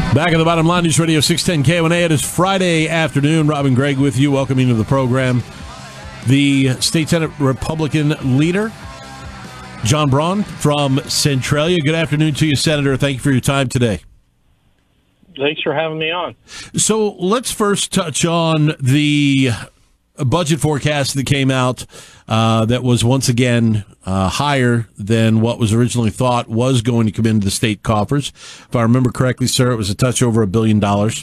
Back at the Bottom Line, News Radio 610 KONA. It is Friday afternoon. Robin Gregg with you, welcoming to the program the State Senate Republican leader, John Braun from Centralia. Good afternoon to you, Senator. Thank you for your time today. Thanks for having me on. So let's first touch on the budget forecast that came out that was once again higher than what was originally thought was going to come into the state coffers. If I remember correctly, sir, it was a touch over $1 billion.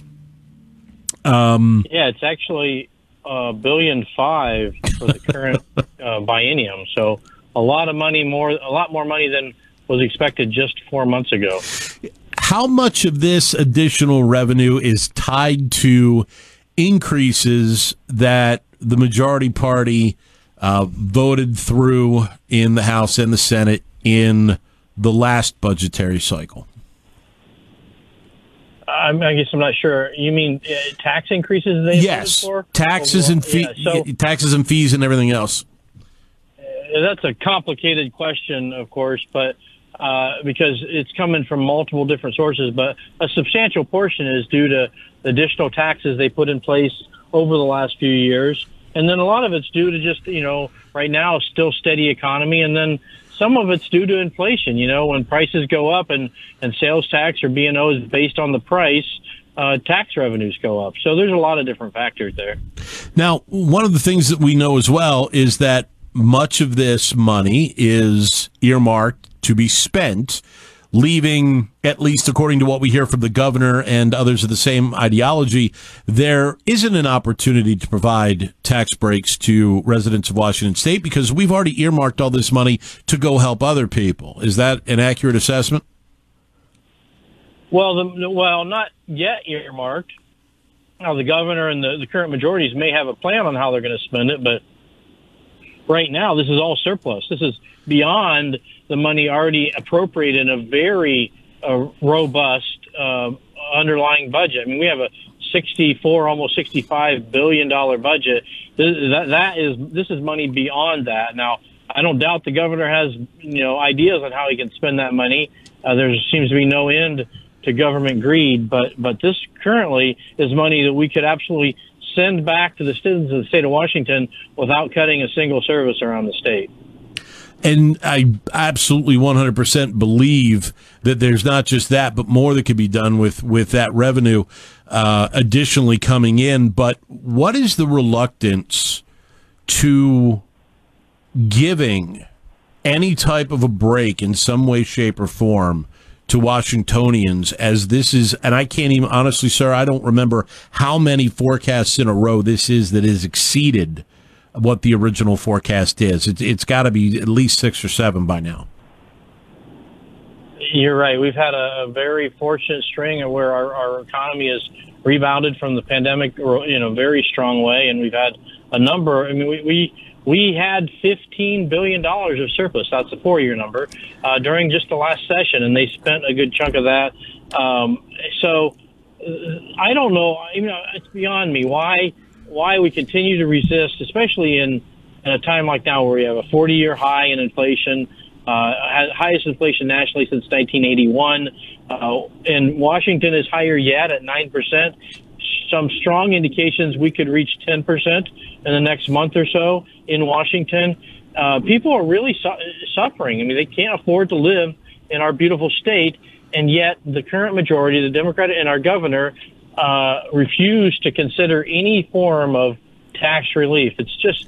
Yeah, it's actually $1.5 billion for the current biennium. So a lot more money than was expected just 4 months ago. How much of this additional revenue is tied to increases that the majority party voted through in the House and the Senate in the last budgetary cycle? I guess I'm not sure. You mean tax increases they voted for? Taxes and taxes and fees and everything else. That's a complicated question, of course, but because it's coming from multiple different sources. But a substantial portion is due to additional taxes they put in place over the last few years. And then a lot of it's due to just, right now, still steady economy. And then some of it's due to inflation. When prices go up and sales tax or B&O is based on the price, tax revenues go up. So there's a lot of different factors there. Now, one of the things that we know as well is that much of this money is earmarked to be spent, leaving, at least according to what we hear from the governor and others of the same ideology, there isn't an opportunity to provide tax breaks to residents of Washington State because we've already earmarked all this money to go help other people. Is that an accurate assessment? Well, not yet earmarked. Now, the governor and the current majorities may have a plan on how they're going to spend it, but right now this is all surplus. This is beyond the money already appropriated in a very robust underlying budget. I mean, we have a almost $65 billion budget. This is money beyond that. Now, I don't doubt the governor has ideas on how he can spend that money. There seems to be no end to government greed, but this currently is money that we could absolutely send back to the citizens of the state of Washington without cutting a single service around the state. And I absolutely 100% believe that there's not just that, but more that could be done with that revenue additionally coming in. But what is the reluctance to giving any type of a break in some way, shape, or form to Washingtonians, as this is, and I can't even, honestly, sir, I don't remember how many forecasts in a row this is that is exceeded what the original forecast is. It's got to be at least 6 or 7 by now. You're right. We've had a very fortunate string of where our economy has rebounded from the pandemic in a very strong way, and we've had a number. I mean, we had $15 billion of surplus. That's a 4-year number during just the last session, and they spent a good chunk of that. So I don't know. It's beyond me why we continue to resist, especially in a time like now where we have a 40-year high in inflation, highest inflation nationally since 1981. And Washington is higher yet at 9%. Some strong indications we could reach 10% in the next month or so in Washington. People are really suffering. I mean, they can't afford to live in our beautiful state, and yet the current majority, the Democrat and our governor, refuse to consider any form of tax relief. It's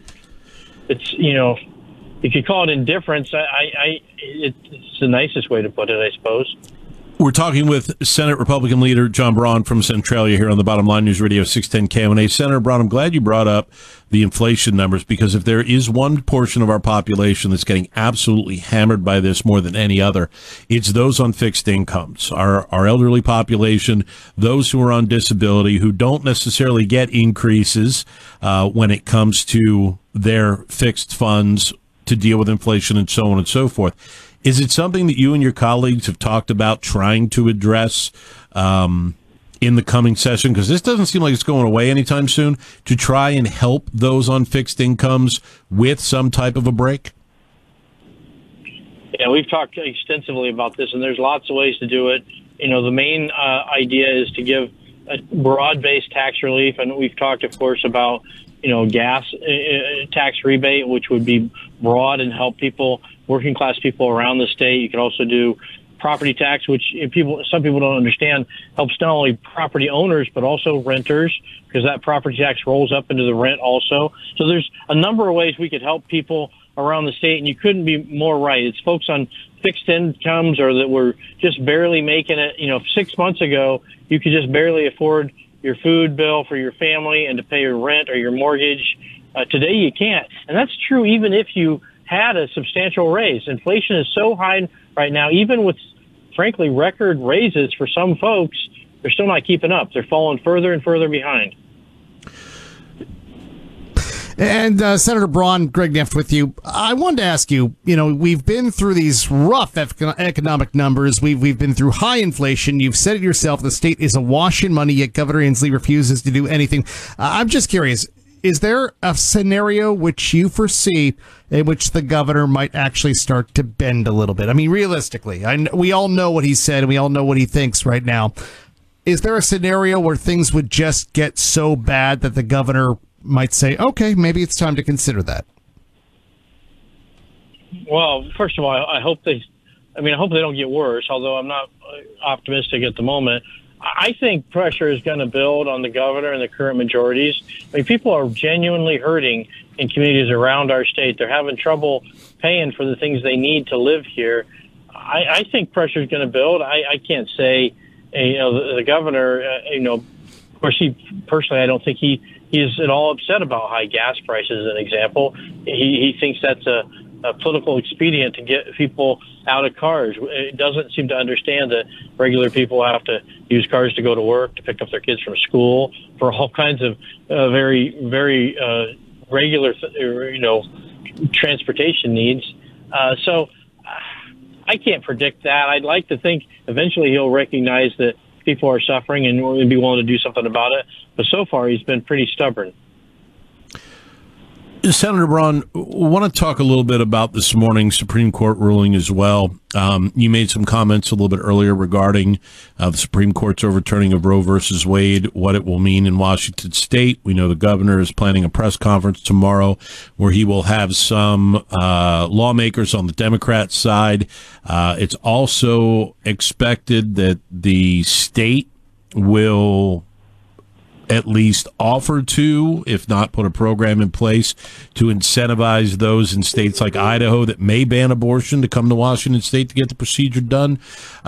if you call it indifference, it's the nicest way to put it, I suppose. We're talking with Senate Republican leader John Braun from Centralia here on the Bottom Line News Radio 610 KONA. Senator Braun, I'm glad you brought up the inflation numbers, because if there is one portion of our population that's getting absolutely hammered by this more than any other, it's those on fixed incomes, our elderly population, those who are on disability, who don't necessarily get increases when it comes to their fixed funds to deal with inflation and so on and so forth. Is it something that you and your colleagues have talked about trying to address in the coming session? Because this doesn't seem like it's going away anytime soon, to try and help those on fixed incomes with some type of a break? Yeah, we've talked extensively about this, and there's lots of ways to do it. the main idea is to give a broad-based tax relief, and we've talked, of course, about gas tax rebate, which would be broad and help people, working class people around the state. You could also do property tax, which some people don't understand, helps not only property owners but also renters, because that property tax rolls up into the rent also. So there's a number of ways we could help people around the state, and you couldn't be more right. It's folks on fixed incomes or that were just barely making it. 6 months ago, you could just barely afford your food bill for your family and to pay your rent or your mortgage. Today you can't. And that's true even if you had a substantial raise. Inflation is so high right now, even with, frankly, record raises for some folks, they're still not keeping up. They're falling further and further behind. And Senator Braun, Greg Neff with you. I wanted to ask you, we've been through these rough economic numbers. We've been through high inflation. You've said it yourself, the state is awash in money, yet Governor Inslee refuses to do anything. I'm just curious, is there a scenario which you foresee in which the governor might actually start to bend a little bit? I mean, realistically, we all know what he said and we all know what he thinks right now. Is there a scenario where things would just get so bad that the governor might say, okay, maybe it's time to consider that? Well, first of all, I hope they don't get worse, although I'm not optimistic at the moment. I think pressure is going to build on the governor and the current majorities. I mean, people are genuinely hurting in communities around our state. They're having trouble paying for the things they need to live here. I think pressure is going to build. I can't say, the governor, of course, I don't think he is at all upset about high gas prices, as an example. He thinks that's a political expedient to get people out of cars. It doesn't seem to understand that regular people have to use cars to go to work, to pick up their kids from school, for all kinds of very, very regular, transportation needs. So I can't predict that. I'd like to think eventually he'll recognize that people are suffering and will be willing to do something about it. But so far, he's been pretty stubborn. Senator Braun, I want to talk a little bit about this morning's Supreme Court ruling as well. You made some comments a little bit earlier regarding the Supreme Court's overturning of Roe versus Wade, what it will mean in Washington State. We know the governor is planning a press conference tomorrow where he will have some lawmakers on the Democrat side. It's also expected that the state will at least offer to, if not put a program in place to incentivize those in states like Idaho that may ban abortion to come to Washington State to get the procedure done.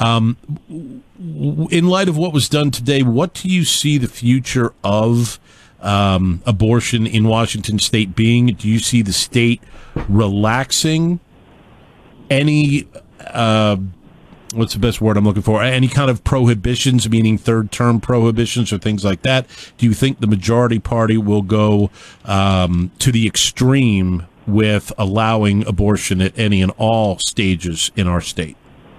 In light of what was done today, what do you see the future of abortion in Washington State being? Do you see the state relaxing any what's the best word I'm looking for? Any kind of prohibitions, meaning third-term prohibitions or things like that? Do you think the majority party will go to the extreme with allowing abortion at any and all stages in our state?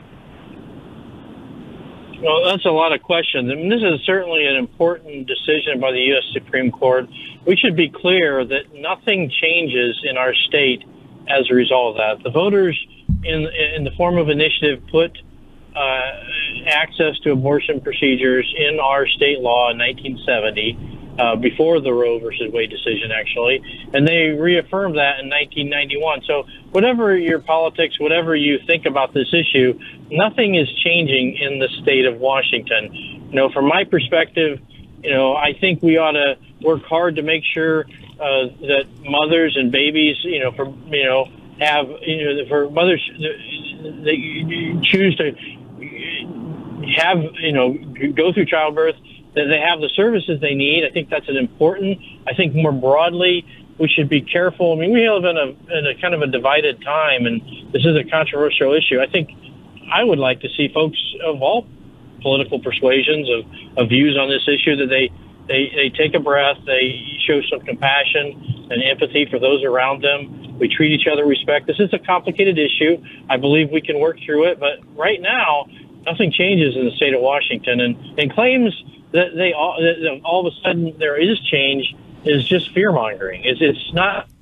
Well, that's a lot of questions. I mean, this is certainly an important decision by the U.S. Supreme Court. We should be clear that nothing changes in our state as a result of that. The voters, in the form of initiative, put access to abortion procedures in our state law in 1970, before the Roe versus Wade decision, actually, and they reaffirmed that in 1991. So whatever your politics, whatever you think about this issue, nothing is changing in the state of Washington. From my perspective, I think we ought to work hard to make sure that mothers and babies, have, for mothers that choose to have, go through childbirth, that they have the services they need. I think that's important. I think more broadly, we should be careful. I mean, we live in a kind of a divided time, and this is a controversial issue. I think I would like to see folks of all political persuasions of views on this issue, that they take a breath, they show some compassion and empathy for those around them. We treat each other with respect. This is a complicated issue. I believe we can work through it, but right now, nothing changes in the state of Washington, and claims that all of a sudden there is change is just fear mongering. It's not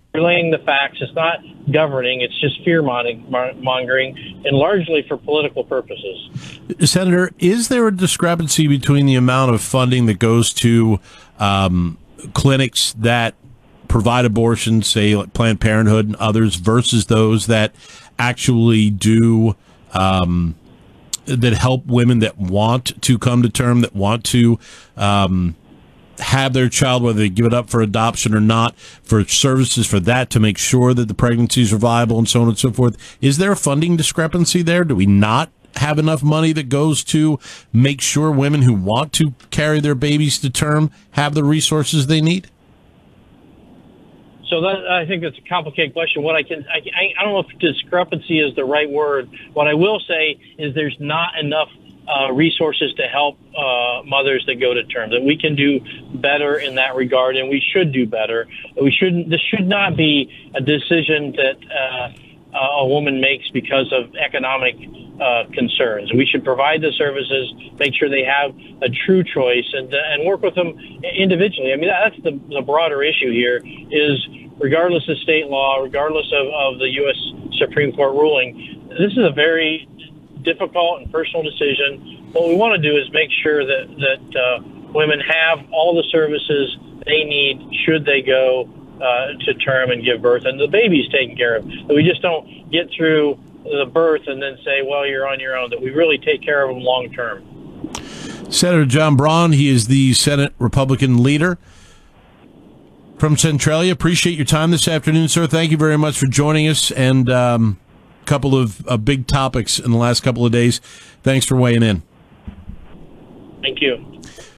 relaying the facts. It's not governing. It's just fear-mongering, and largely for political purposes. Senator, is there a discrepancy between the amount of funding that goes to clinics that provide abortions, say like Planned Parenthood and others, versus those that actually do that help women that want to come to term, that want to have their child, whether they give it up for adoption or not, for services for that to make sure that the pregnancies are viable and so on and so forth? Is there a funding discrepancy there? Do we not have enough money that goes to make sure women who want to carry their babies to term have the resources they need? So I think that's a complicated question. I don't know if discrepancy is the right word. What I will say is there's not enough resources to help mothers that go to term, that we can do better in that regard, and we should do better. This should not be a decision that a woman makes because of economic concerns. We should provide the services, make sure they have a true choice, and work with them individually. I mean, that's the broader issue here is, regardless of state law, regardless of the U.S. Supreme Court ruling, this is a very difficult and personal decision. What we want to do is make sure that women have all the services they need should they go to term and give birth, and the baby's taken care of. That we just don't get through the birth and then say, well, you're on your own, that we really take care of them long term. Senator John Braun, he is the Senate Republican leader from Centralia. Appreciate your time this afternoon, sir. Thank you very much for joining us, and a couple of big topics in the last couple of days. Thanks for weighing in. Thank you.